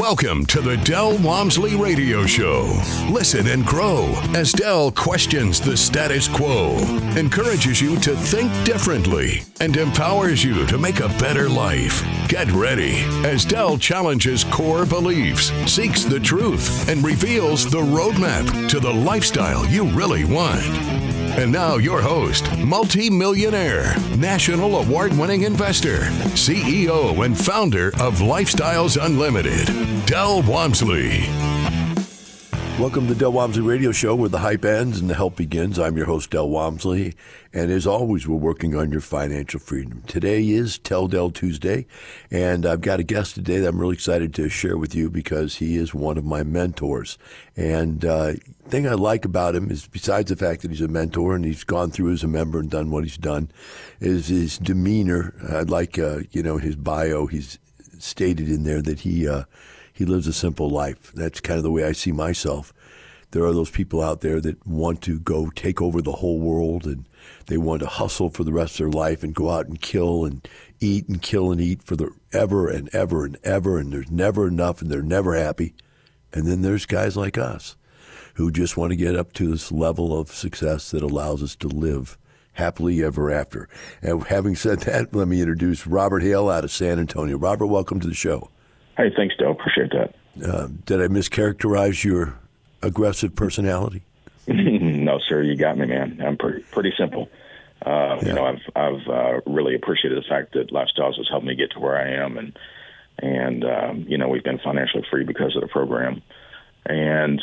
Welcome to the Del Walmsley Radio Show. Listen and grow as Del questions the status quo, encourages you to think differently, and empowers you to make a better life. Get ready as Del challenges core beliefs, seeks the truth, and reveals the roadmap to the lifestyle you really want. And now your host, multi-millionaire, national award-winning investor, CEO and founder of Lifestyles Unlimited, Del Walmsley. Welcome to the Del Walmsley Radio Show, where the hype ends and the help begins. I'm your host, Del Walmsley, and as always, we're working on your financial freedom. Today is Tell Del Tuesday, and I've got a guest today that I'm really excited to share with you because he is one of my mentors. And the thing I like about him is, besides the fact that he's a mentor and he's gone through as a member and done what he's done, is his demeanor. I like, his bio. He's stated in there that he lives a simple life. That's kind of the way I see myself. There are those people out there that want to go take over the whole world, and they want to hustle for the rest of their life and go out and kill and eat and kill and eat for the ever and ever and ever, and there's never enough and they're never happy. And then there's guys like us who just want to get up to this level of success that allows us to live happily ever after. And having said that, let me introduce Robert Hale out of San Antonio. Robert, welcome to the show. Hey, thanks, Del. Appreciate that. Did I mischaracterize your aggressive personality? No, sir. You got me, man. I'm pretty simple. Yeah. You know, I've really appreciated the fact that Lifestyles has helped me get to where I am, and we've been financially free because of the program. And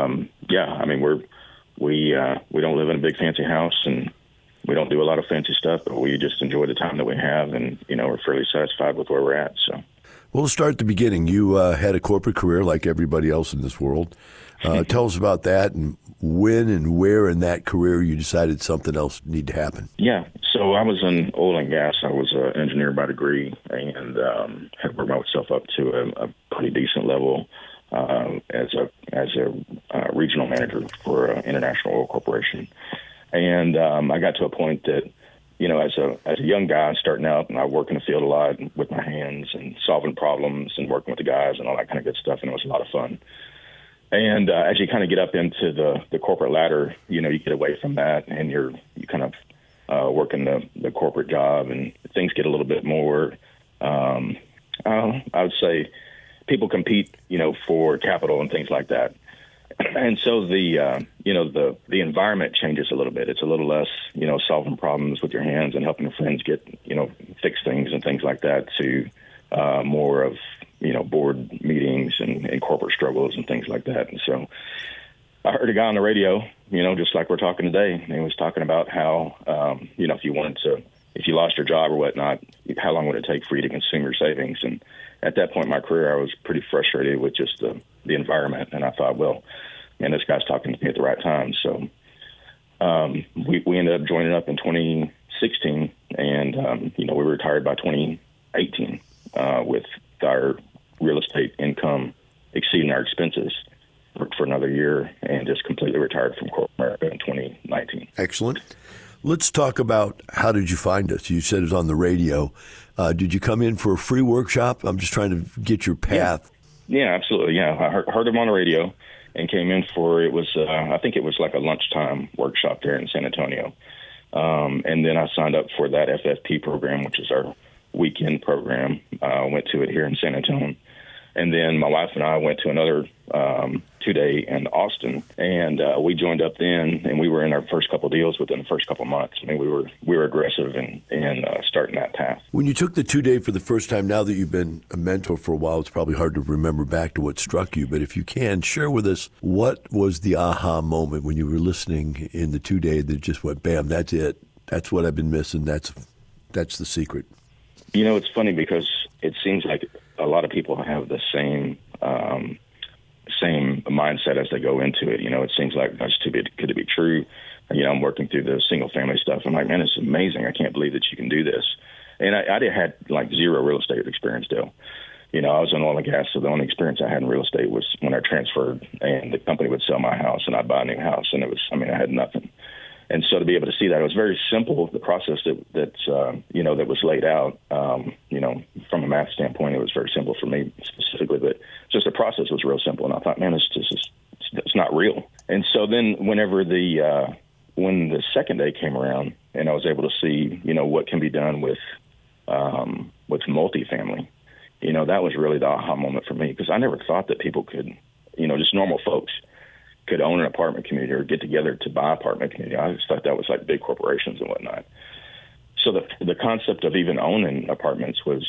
I mean, we don't live in a big fancy house, and we don't do a lot of fancy stuff, but we just enjoy the time that we have, and we're fairly satisfied with where we're at. So. Well, let's start at the beginning. You had a corporate career like everybody else in this world. Tell us about that and when and where in that career you decided something else needed to happen. Yeah. So I was in oil and gas. I was an engineer by degree and had worked myself up to a pretty decent level as a regional manager for an international oil corporation. And I got to a point that, as a young guy starting out, and I work in the field a lot with my hands and solving problems and working with the guys and all that kind of good stuff, and it was a lot of fun. And as you kind of get up into the corporate ladder, you get away from that, and you kind of working the corporate job, and things get a little bit more. I would say people compete, for capital and things like that. And so the environment changes a little bit. It's a little less, solving problems with your hands and helping your friends get, fix things and things like that, to more of, board meetings and corporate struggles and things like that. And so I heard a guy on the radio, just like we're talking today, and he was talking about how, if you lost your job or whatnot, how long would it take for you to consume your savings? And at that point in my career, I was pretty frustrated with just the environment. And I thought, well, man, this guy's talking to me at the right time. So we ended up joining up in 2016, and, we retired by 2018 with our real estate income exceeding our expenses. Worked for another year and just completely retired from corporate America in 2019. Excellent. Let's talk about, how did you find us? You said it was on the radio. Did you come in for a free workshop? I'm just trying to get your path. Yeah, absolutely. Yeah, I heard him on the radio and came in for, I think it was like a lunchtime workshop there in San Antonio. And then I signed up for that FFP program, which is our weekend program. I went to it here in San Antonio. And then my wife and I went to another 2-day in Austin, and we joined up then, and we were in our first couple of deals within the first couple of months. I mean, we were aggressive in starting that path. When you took the 2-day for the first time, now that you've been a mentor for a while, it's probably hard to remember back to what struck you. But if you can, share with us, what was the aha moment when you were listening in the 2-day that just went, bam, that's it. That's what I've been missing. That's the secret. It's funny because it seems like a lot of people have the same mindset as they go into it. It seems like that's too good to be true. I'm working through the single family stuff. I'm like, man, it's amazing. I can't believe that you can do this. And I had like zero real estate experience still. I was in oil and gas, so the only experience I had in real estate was when I transferred and the company would sell my house and I'd buy a new house. And I had nothing. And so to be able to see that, it was very simple, the process that was laid out, from a math standpoint, it was very simple for me specifically, but just the process was real simple. And I thought, man, it's not real. And so then when the second day came around and I was able to see, what can be done with multifamily, that was really the aha moment for me, because I never thought that people could, just normal folks could own an apartment community or get together to buy apartment community. I just thought that was like big corporations and whatnot. So the concept of even owning apartments was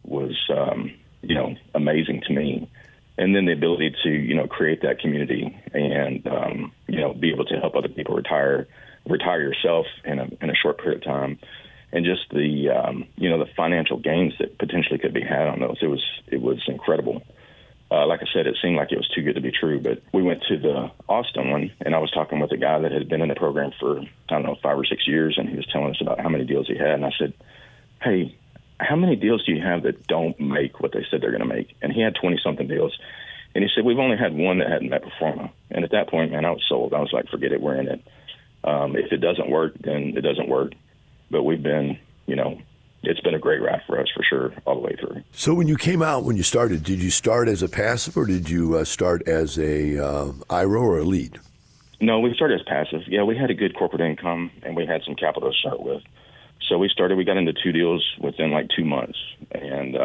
amazing to me. And then the ability to, create that community and, be able to help other people retire yourself in a short period of time. And just the financial gains that potentially could be had on those. It was incredible. Like I said, it seemed like it was too good to be true, but we went to the Austin one, and I was talking with a guy that had been in the program for, 5 or 6 years, and he was telling us about how many deals he had. And I said, hey, how many deals do you have that don't make what they said they're going to make? And he had 20-something deals. And he said, we've only had one that hadn't met pro forma. And at that point, man, I was sold. I was like, forget it, we're in it. If it doesn't work, then it doesn't work. But we've been, it's been a great ride for us, for sure, all the way through. So when you started, did you start as a passive or did you start as a IRO or a lead? No, we started as passive. Yeah, we had a good corporate income and we had some capital to start with. So we got into 2 deals within like 2 months. And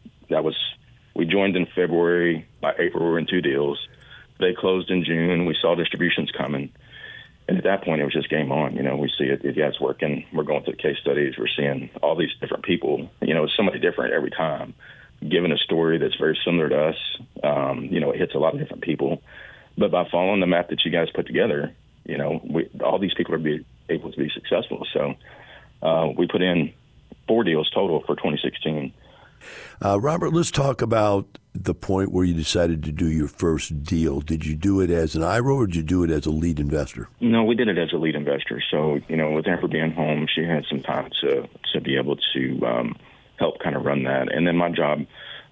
we joined in February. By April, we were in 2 deals. They closed in June. We saw distributions coming. And at that point, it was just game on. We see it. Yeah, it's working. We're going through case studies. We're seeing all these different people. It's somebody different every time, giving a story that's very similar to us. It hits a lot of different people. But by following the map that you guys put together, all these people are able to be successful. So we put in 4 deals total for 2016. Robert, let's talk about the point where you decided to do your first deal. Did you do it as an IRO or did you do it as a lead investor? No, we did it as a lead investor. So, with Amber being home, she had some time to be able to help kind of run that. And then my job,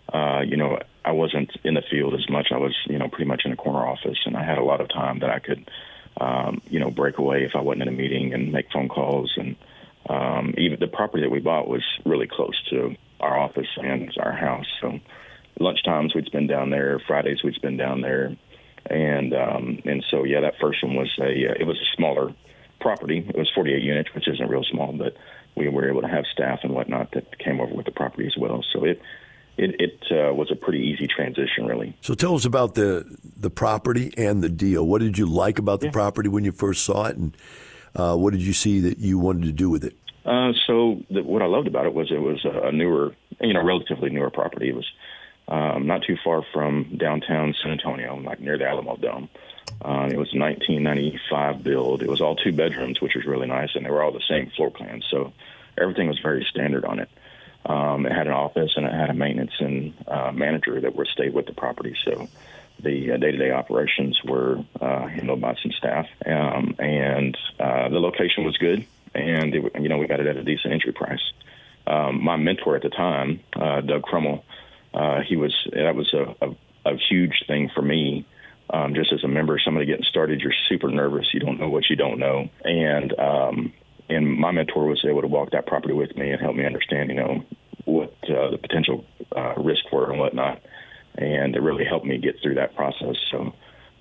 I wasn't in the field as much. I was, pretty much in a corner office, and I had a lot of time that I could, break away if I wasn't in a meeting and make phone calls. And even the property that we bought was really close to our office and our house. So lunchtimes we'd spend down there, Fridays we'd spend down there. And so, yeah, that first one was it was a smaller property. It was 48 units, which isn't real small, but we were able to have staff and whatnot that came over with the property as well. So it was a pretty easy transition, really. So tell us about the property and the deal. What did you like about the property when you first saw it, and what did you see that you wanted to do with it? What I loved about it was a newer, relatively newer property. It was not too far from downtown San Antonio, like near the Alamo Dome. It was a 1995 build. It was all 2 bedrooms, which was really nice, and they were all the same floor plan. So everything was very standard on it. It had an office and it had a maintenance and manager that would stay with the property. So the day-to-day operations were handled by some staff, and the location was good. And we got it at a decent entry price. My mentor at the time, Doug Crummell, that was a huge thing for me. Just as a member, somebody getting started, you're super nervous. You don't know what you don't know, and my mentor was able to walk that property with me and help me understand, what the potential risk were and whatnot, and it really helped me get through that process. So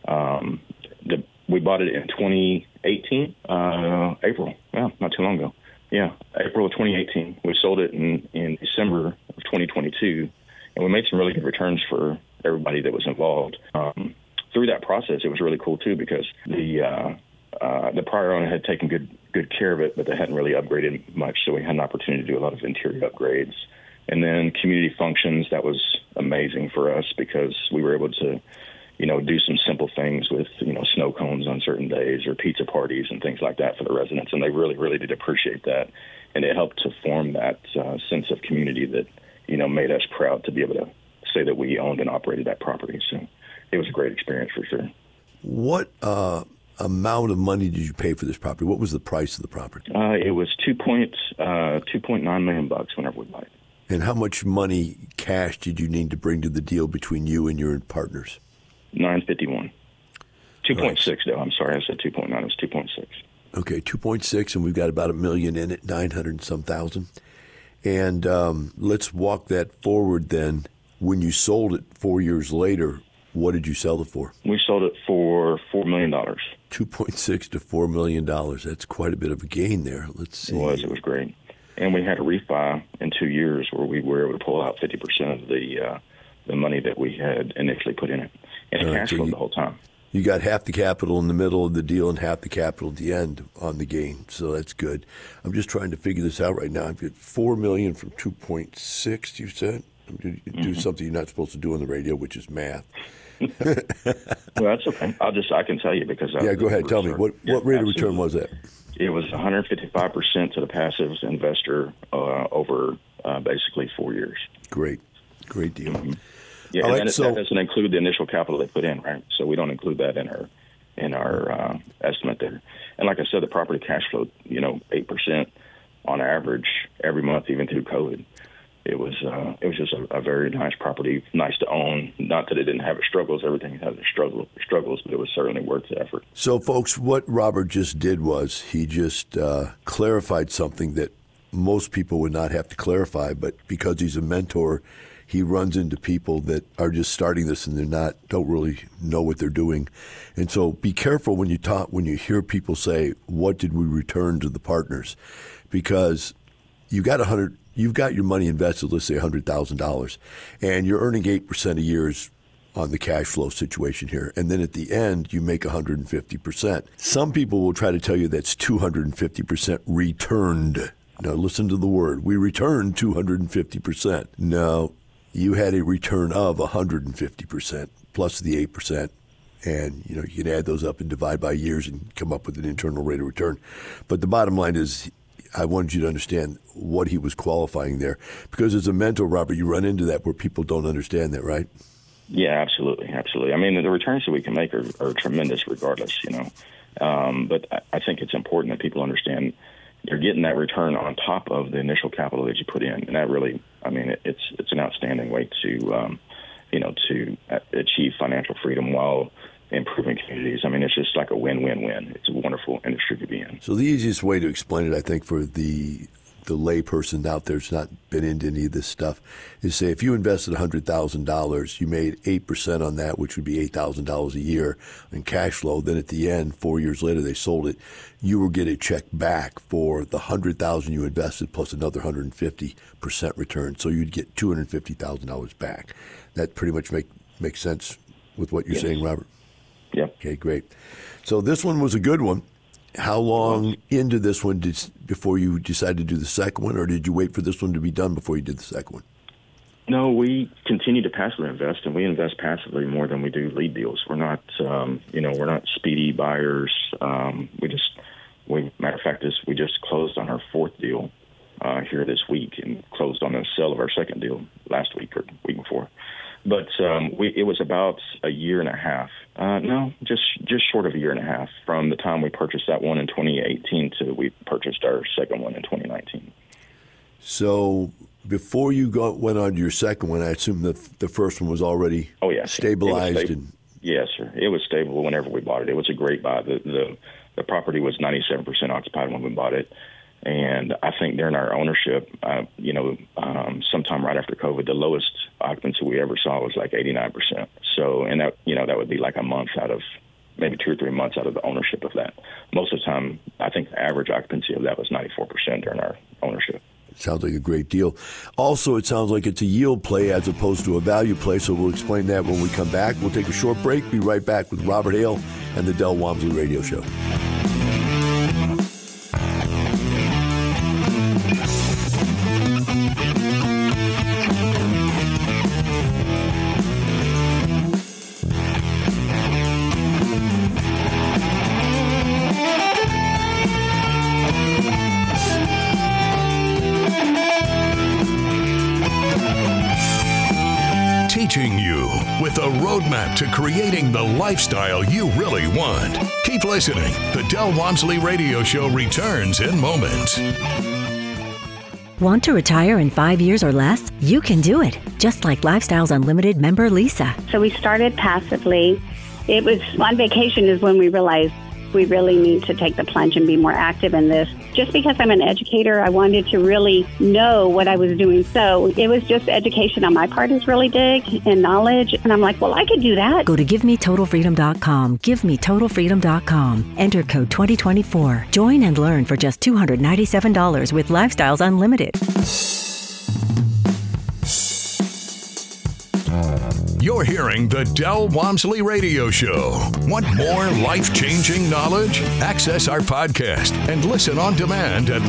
we bought it in 2018, April. Well, not too long ago. Yeah, April of 2018. We sold it in December of 2022, and we made some really good returns for everybody that was involved. Through that process, it was really cool too, because the prior owner had taken good care of it, but they hadn't really upgraded much, so we had an opportunity to do a lot of interior upgrades. And then community functions, that was amazing for us because we were able to do some simple things with, snow cones on certain days or pizza parties and things like that for the residents. And they really, really did appreciate that. And it helped to form that sense of community that, made us proud to be able to say that we owned and operated that property. So it was a great experience for sure. What amount of money did you pay for this property? What was the price of the property? It was $2.9 million whenever we bought it. And how much money cash did you need to bring to the deal between you and your partners? $951. 2.6 though. I'm sorry, I said 2.9. It was 2.6. Okay, 2.6, and we've got about $1 million in it, 900 and some thousand. And let's walk that forward then. When you sold it 4 years later, what did you sell it for? We sold it for $4 million. 2.6 to $4 million. That's quite a bit of a gain there. Let's see. It was great. And we had a refi in 2 years where we were able to pull out 50% of the money that we had initially put in it. And it cash flowed the whole time. You got half the capital in the middle of the deal and half the capital at the end on the gain, so that's good. I'm just trying to figure this out right now. I've got $4 million from 2.6. You said do something you're not supposed to do on the radio, which is math. Well, that's okay. I can tell you because go ahead. Tell me what rate of return was that? It was 155% to the passive investor over basically 4 years. Great deal. Mm-hmm. Yeah, and that doesn't include the initial capital they put in, right? So we don't include that in our estimate there. And like I said, the property cash flowed, 8% on average every month, even through COVID. It was just a very nice property, nice to own. Not that it didn't have its struggles; everything had its struggles, but it was certainly worth the effort. So, folks, what Robert just did was he just clarified something that most people would not have to clarify, but because he's a mentor, he runs into people that are just starting this and don't really know what they're doing. And so be careful when you hear people say, what did we return to the partners? Because you've got your money invested, let's say $100,000, and you're earning 8% a year on the cash flow situation here. And then at the end, you make 150%. Some people will try to tell you that's 250% returned. Now, listen to the word. We returned 250%. No, you had a return of 150% plus the 8%. And, you can add those up and divide by years and come up with an internal rate of return. But the bottom line is I wanted you to understand what he was qualifying there. Because as a mentor, Robert, you run into that where people don't understand that, right? Yeah, absolutely. I mean, the returns that we can make are tremendous regardless, But I think it's important that people understand you're getting that return on top of the initial capital that you put in. And that really, it's an outstanding way to achieve financial freedom while improving communities. It's just like a win-win-win. It's a wonderful industry to be in. So the easiest way to explain it, I think, for the lay person out there who's not been into any of this stuff, is say if you invested $100,000, you made 8% on that, which would be $8,000 a year in cash flow. Then at the end, 4 years later, they sold it. You will get a check back for the $100,000 you invested plus another 150% return. So you'd get $250,000 back. That pretty much makes sense with what you're saying, Robert? Yeah. Okay, great. So this one was a good one. How long into this one before you decided to do the second one, or did you wait for this one to be done before you did the second one? No, we continue to passively invest, and we invest passively more than we do lead deals. We're not, we're not speedy buyers. Matter of fact, we just closed on our fourth deal here this week, and closed on the sale of our second deal last week or week before. But it was about a year and a half. Just short of a year and a half from the time we purchased that one in 2018 to we purchased our second one in 2019. So before you went on to your second one, I assume the first one was already stabilized. Yes, sir. It was stable whenever we bought it. It was a great buy. The property was 97% occupied when we bought it. And I think during our ownership, sometime right after COVID, the lowest occupancy we ever saw was like 89%. So, and that would be like a month out of maybe 2 or 3 months out of the ownership of that. Most of the time, I think the average occupancy of that was 94% during our ownership. Sounds like a great deal. Also, it sounds like it's a yield play as opposed to a value play, so we'll explain that when we come back. We'll take a short break, be right back with Robert Hale and the Del Walmsley Radio Show. Teaching you with a roadmap to creating the lifestyle you really want. Keep listening. The Del Walmsley Radio Show returns in moments. Want to retire in 5 years or less? You can do it, just like Lifestyles Unlimited member Lisa. So we started passively. It was on vacation is when we realized we really need to take the plunge and be more active in this. Just because I'm an educator, I wanted to really know what I was doing. So it was just education on my part is really big and knowledge. And I'm like, well, I could do that. Go to GiveMeTotalFreedom.com. GiveMeTotalFreedom.com. Enter code 2024. Join and learn for just $297 with Lifestyles Unlimited. You're hearing the Del Walmsley Radio Show. Want more life-changing knowledge? Access our podcast and listen on demand at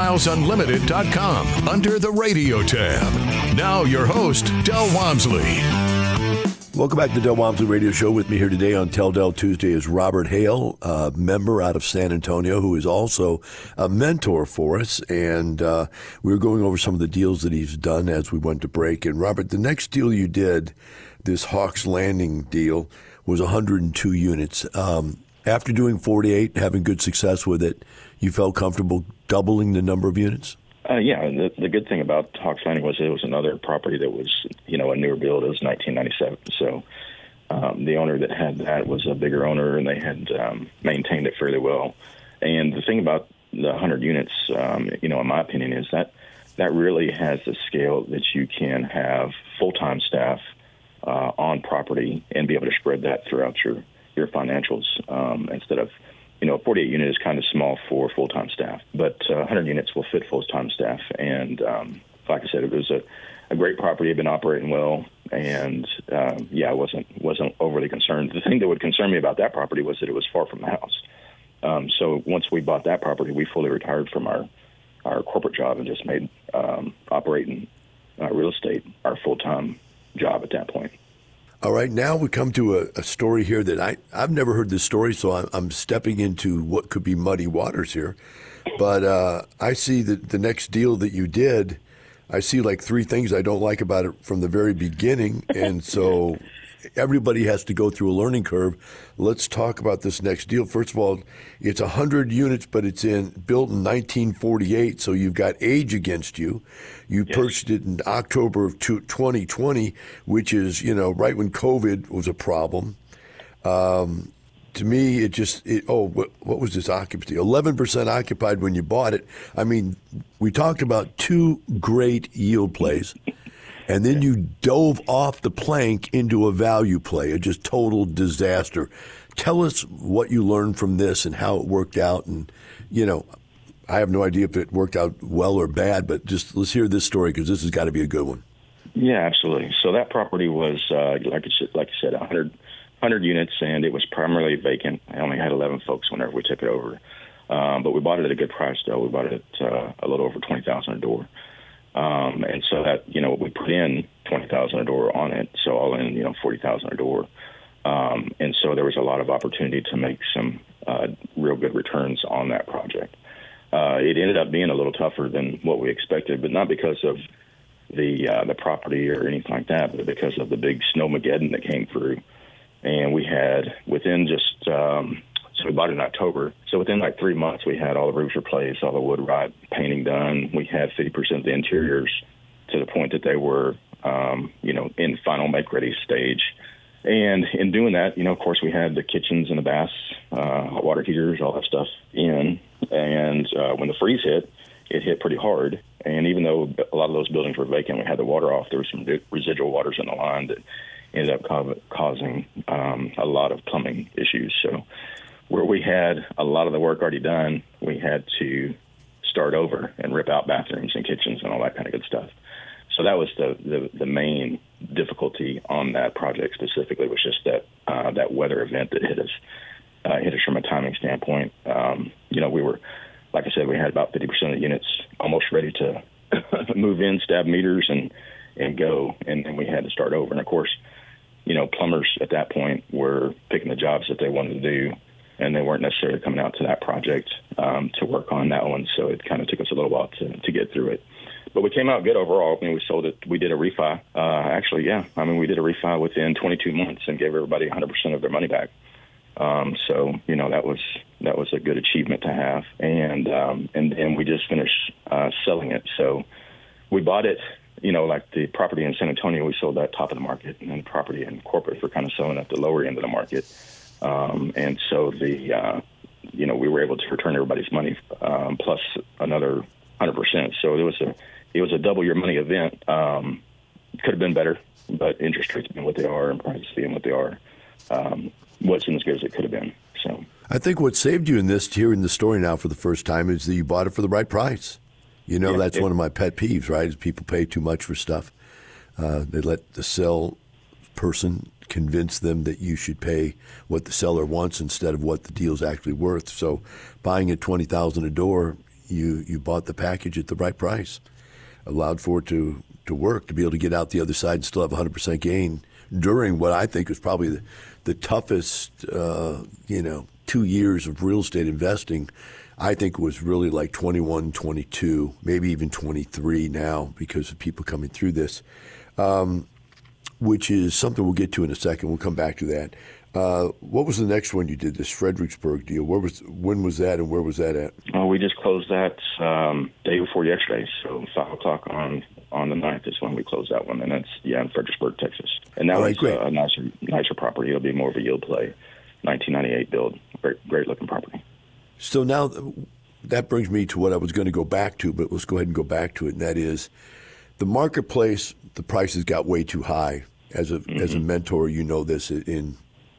lifestylesunlimited.com under the radio tab. Now your host, Del Walmsley. Welcome back to the Del Walmsley Radio Show. With me here today on Tell Del Tuesday is Robert Hale, a member out of San Antonio, who is also a mentor for us. And we were going over some of the deals that he's done as we went to break. And Robert, the next deal you did, this Hawks Landing deal, was 102 units. After doing 48, having good success with it, you felt comfortable doubling the number of units? Yeah, the good thing about Hawks Landing was it was another property that was, a newer build. It was 1997. So the owner that had that was a bigger owner, and they had maintained it fairly well. And the thing about the 100 units, in my opinion, is that really has the scale that you can have full-time staff on property and be able to spread that throughout your financials instead of, 48 unit is kind of small for full-time staff, but 100 units will fit full-time staff. And like I said, it was a great property. It had been operating well, and I wasn't overly concerned. The thing that would concern me about that property was that it was far from the house. So once we bought that property, we fully retired from our corporate job and just made operating real estate our full-time job at that point. All right, now we come to a story here that I've never heard this story, so I'm stepping into what could be muddy waters here. But I see that the next deal that you did, I see like three things I don't like about it from the very beginning, and so everybody has to go through a learning curve. Let's talk about this next deal. First of all, it's 100 units, but it's built in 1948, so you've got age against you. You purchased it in October of 2020, which is, right when COVID was a problem. To me, what was this occupancy? 11% occupied when you bought it. I mean, we talked about two great yield plays. And then you dove off the plank into a value play, a just total disaster. Tell us what you learned from this and how it worked out. And, I have no idea if it worked out well or bad, but just let's hear this story because this has got to be a good one. Yeah, absolutely. So that property was, like you said, 100 units, and it was primarily vacant. I only had 11 folks whenever we took it over. But we bought it at a good price, though. We bought it at a little over $20,000 a door. And so that, we put in $20,000 a door on it. So all in, $40,000 a door. And so there was a lot of opportunity to make some real good returns on that project. It ended up being a little tougher than what we expected, but not because of the property or anything like that, but because of the big snowmageddon that came through. And we had within just, so we bought it in October. So within like 3 months, we had all the roofs replaced, all the wood rot painting done. We had 50% of the interiors to the point that they were, in final make-ready stage. And in doing that, of course, we had the kitchens and the baths, hot water heaters, all that stuff in. And when the freeze hit, it hit pretty hard. And even though a lot of those buildings were vacant, we had the water off, there was some residual waters in the line that ended up causing a lot of plumbing issues. So where we had a lot of the work already done, we had to start over and rip out bathrooms and kitchens and all that kind of good stuff. So that was the main difficulty on that project specifically, was just that weather event that hit us from a timing standpoint. We were, like I said, we had about 50% of the units almost ready to move in, stab meters, and go, and then we had to start over. And of course, plumbers at that point were picking the jobs that they wanted to do, and they weren't necessarily coming out to that project to work on that one. So it kind of took us a little while to get through it. But we came out good overall. I mean, we sold it. We did a refi. We did a refi within 22 months and gave everybody 100% of their money back. So that was a good achievement to have. And then we just finished selling it. So we bought it. Like the property in San Antonio, we sold that top of the market, and then the property in Corpus, we're kind of selling at the lower end of the market. And so we were able to return everybody's money plus another 100%. So it was a double your money event. Could have been better, but interest rates being what they are and prices being what they are, wasn't as good as it could have been. So I think what saved you in this, hearing the story now for the first time, is that you bought it for the right price. That's one of my pet peeves, right? Is people pay too much for stuff. They let the sell person convince them that you should pay what the seller wants instead of what the deal's actually worth. So buying at $20,000 a door, you bought the package at the right price, allowed for it to work, to be able to get out the other side and still have 100% gain during what I think was probably the toughest, 2 years of real estate investing. I think it was really like 21, 22, maybe even 23 now because of people coming through this, which is something we'll get to in a second. We'll come back to that. What was the next one you did, this Fredericksburg deal? When was that and where was that at? We just closed that day before yesterday, so 5 o'clock on the 9th is when we closed that one, and that's in Fredericksburg, Texas. And that was a nicer property. It'll be more of a yield play, 1998 build, great looking property. So now that brings me to what I was going to go back to, but let's go ahead and go back to it, and that is the marketplace. The prices got way too high. As a mentor, you know this in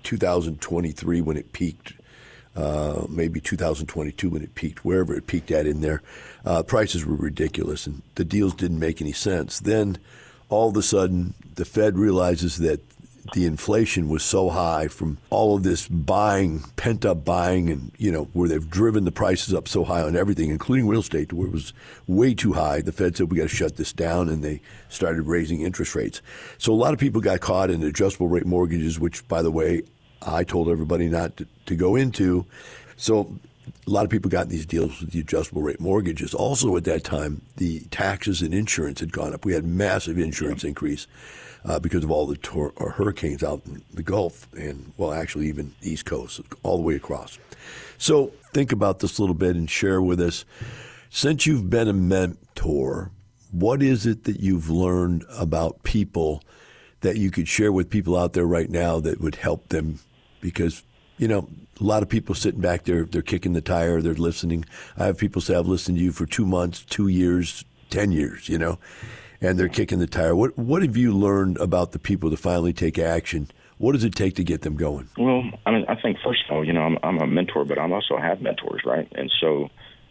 2023 when it peaked, maybe 2022 when it peaked, wherever it peaked at in there, prices were ridiculous and the deals didn't make any sense. Then all of a sudden the Fed realizes that the inflation was so high from all of this buying, pent-up buying, and, where they've driven the prices up so high on everything, including real estate, to where it was way too high. The Fed said, we got to shut this down, and they started raising interest rates. So a lot of people got caught in adjustable rate mortgages, which, by the way, I told everybody not to go into. So a lot of people got in these deals with the adjustable rate mortgages. Also at that time, the taxes and insurance had gone up. We had massive insurance increase. Because of all the hurricanes out in the Gulf and, actually even the East Coast, all the way across. So think about this a little bit and share with us, since you've been a mentor, what is it that you've learned about people that you could share with people out there right now that would help them? Because, a lot of people sitting back there, they're kicking the tire, they're listening. I have people say, I've listened to you for 2 months, 2 years, 10 years, and they're kicking the tire. What have you learned about the people to finally take action? What does it take to get them going? Well, I think first of all, I'm a mentor, but I also have mentors, right? And so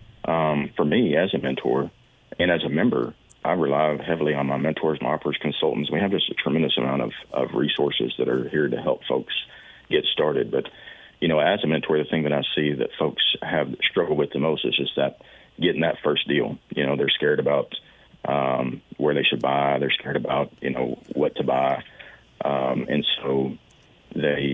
for me as a mentor and as a member, I rely heavily on my mentors, my offers, consultants. We have just a tremendous amount of resources that are here to help folks get started. But, as a mentor, the thing that I see that folks have struggled with the most is just that getting that first deal. They're scared about where they should buy. They're scared about, what to buy. And so they,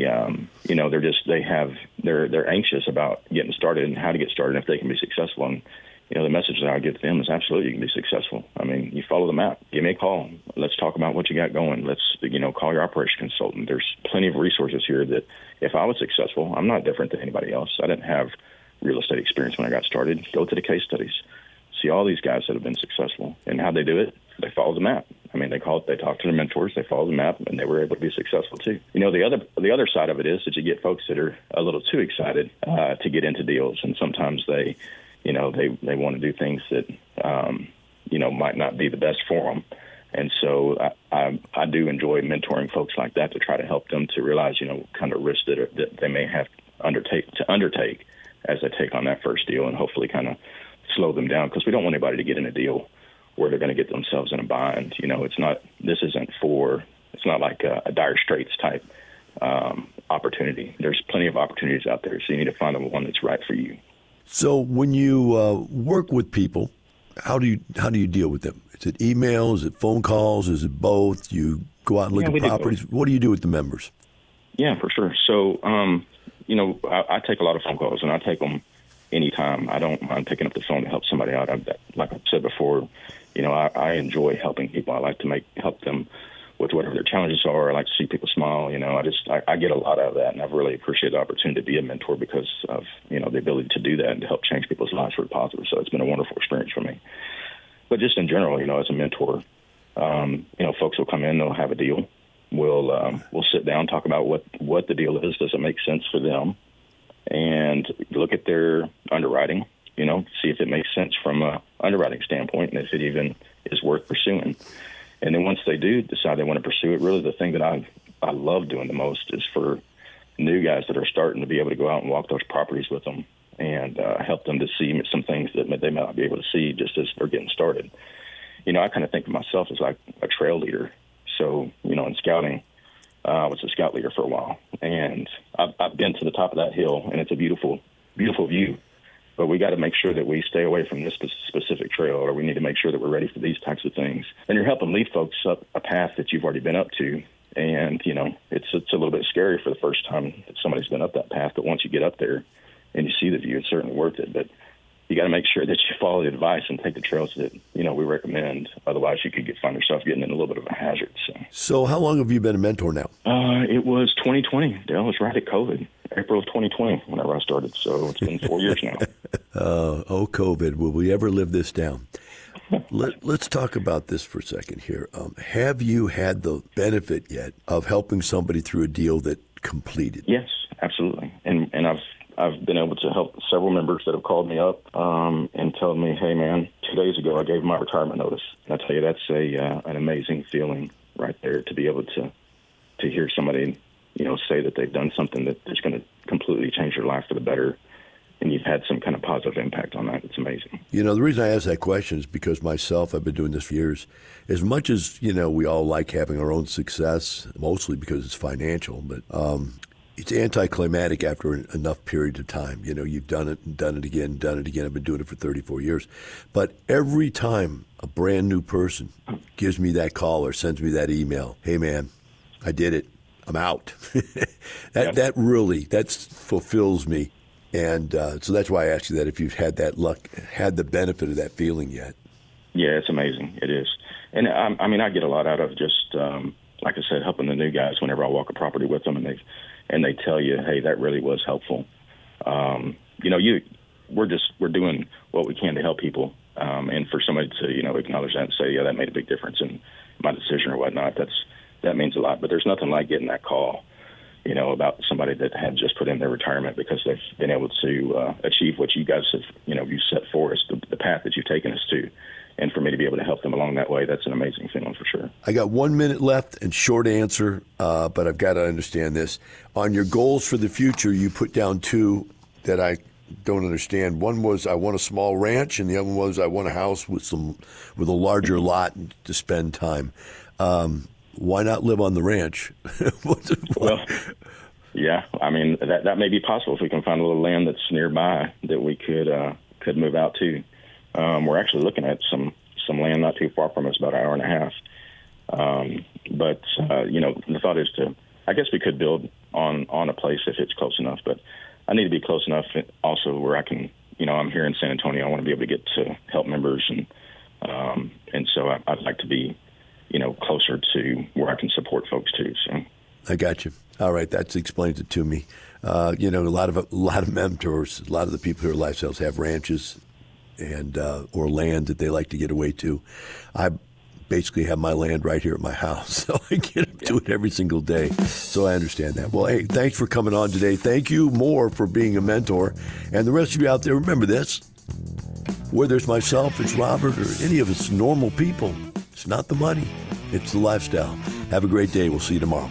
they're anxious about getting started and how to get started and if they can be successful. And, the message that I give to them is absolutely you can be successful. You follow the map. Give me a call. Let's talk about what you got going. Let's, call your operation consultant. There's plenty of resources here that if I was successful, I'm not different than anybody else. I didn't have real estate experience when I got started. Go to the case studies. See all these guys that have been successful, and how they do it, they follow the map. They talk to their mentors, they follow the map, and they were able to be successful too. The other side of it is that you get folks that are a little too excited to get into deals, and sometimes they want to do things that might not be the best for them. And so I do enjoy mentoring folks like that to try to help them to realize kind of risks that they may have to undertake as they take on that first deal, and hopefully kind of slow them down, because we don't want anybody to get in a deal where they're going to get themselves in a bind. It's not like a Dire Straits type opportunity. There's plenty of opportunities out there, so you need to find the one that's right for you. So when you work with people, how do you deal with them? Is it email? Is it phone calls? Is it both? You go out and look at properties? What do you do with the members? Yeah, for sure. So, I take a lot of phone calls, and I take them anytime. I don't mind picking up the phone to help somebody out. Like I said before, I enjoy helping people. I like to help them with whatever their challenges are. I like to see people smile. I get a lot out of that, and I've really appreciated the opportunity to be a mentor because of, the ability to do that and to help change people's lives for the positive. So it's been a wonderful experience for me. But just in general, as a mentor, folks will come in, they'll have a deal. We'll sit down, talk about what the deal is. Does it make sense for them? and look at their underwriting, see if it makes sense from a underwriting standpoint and if it even is worth pursuing. And then once they do decide they want to pursue it, really the thing that I love doing the most is for new guys that are starting to be able to go out and walk those properties with them and help them to see some things that they might not be able to see just as they're getting started. I kind of think of myself as like a trail leader. So, in scouting, I was a scout leader for a while, and I've been to the top of that hill, and it's a beautiful, beautiful view. But we got to make sure that we stay away from this specific trail, or we need to make sure that we're ready for these types of things. And you're helping lead folks up a path that you've already been up to. And, it's a little bit scary for the first time that somebody's been up that path. But once you get up there and you see the view, it's certainly worth it. But you got to make sure that you follow the advice and take the trails that, we recommend. Otherwise, you could find yourself getting in a little bit of a hazard. So how long have you been a mentor now? It was 2020. Dale, was right at COVID. April of 2020 whenever I started. So it's been 4 years now. COVID. Will we ever live this down? Let's talk about this for a second here. Have you had the benefit yet of helping somebody through a deal that completed? Yes, absolutely. And I've been able to help several members that have called me up and told me, hey, man, 2 days ago I gave my retirement notice. And I tell you, that's an amazing feeling right there to be able to hear somebody, say that they've done something that is going to completely change their life for the better. And you've had some kind of positive impact on that. It's amazing. The reason I ask that question is because myself, I've been doing this for years. As much as, we all like having our own success, mostly because it's financial, but it's anticlimactic after enough period of time. You've done it and done it again, done it again. I've been doing it for 34 years. But every time a brand new person gives me that call or sends me that email, hey, man, I did it. I'm out. That really fulfills me. And so that's why I asked you that, if you've had that luck, had the benefit of that feeling yet. Yeah, it's amazing. It is. And I get a lot out of just, like I said, helping the new guys whenever I walk a property with them, and they tell you, hey, that really was helpful. We're doing what we can to help people. And for somebody to, acknowledge that and say, yeah, that made a big difference in my decision or whatnot, that means a lot. But there's nothing like getting that call, about somebody that had just put in their retirement because they've been able to achieve what you guys have, you set for us, the path that you've taken us to. And for me to be able to help them along that way, that's an amazing feeling for sure. I got 1 minute left and short answer, but I've got to understand this. On your goals for the future, you put down two that I don't understand. One was I want a small ranch, and the other one was I want a house with a larger lot to spend time. Why not live on the ranch? Well, yeah, that may be possible if we can find a little land that's nearby that we could move out to. We're actually looking at some land not too far from us, about an hour and a half. But the thought is I guess we could build on a place if it's close enough, but I need to be close enough also where I can, I'm here in San Antonio. I want to be able to get to help members, and so I'd like to be, closer to where I can support folks too. So I got you. All right, that explains it to me. A lot of mentors, a lot of the people who are lifestyles have ranches and or land that they like to get away to. I basically have my land right here at my house, so I get to it every single day. So I understand that. Well, hey, thanks for coming on today. Thank you more for being a mentor. And the rest of you out there, remember this. Whether it's myself, it's Robert, or any of us normal people, it's not the money, it's the lifestyle. Have a great day. We'll see you tomorrow.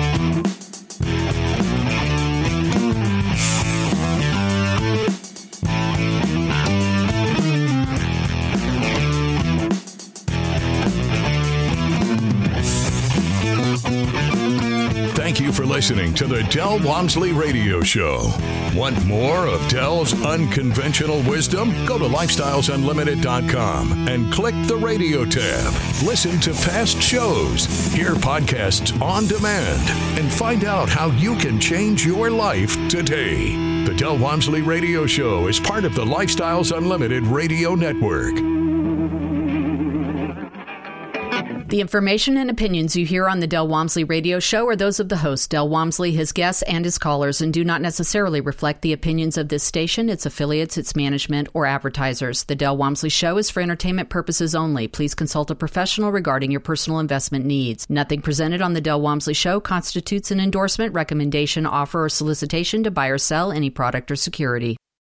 Thank you for listening to the Del Walmsley Radio Show. Want more of Del's unconventional wisdom? Go to lifestylesunlimited.com and click the radio tab. Listen to past shows, hear podcasts on demand, and find out how you can change your life today. The Del Walmsley Radio Show is part of the Lifestyles Unlimited Radio Network. The information and opinions you hear on the Del Walmsley Radio Show are those of the host, Del Walmsley, his guests, and his callers, and do not necessarily reflect the opinions of this station, its affiliates, its management, or advertisers. The Del Walmsley Show is for entertainment purposes only. Please consult a professional regarding your personal investment needs. Nothing presented on the Del Walmsley Show constitutes an endorsement, recommendation, offer, or solicitation to buy or sell any product or security.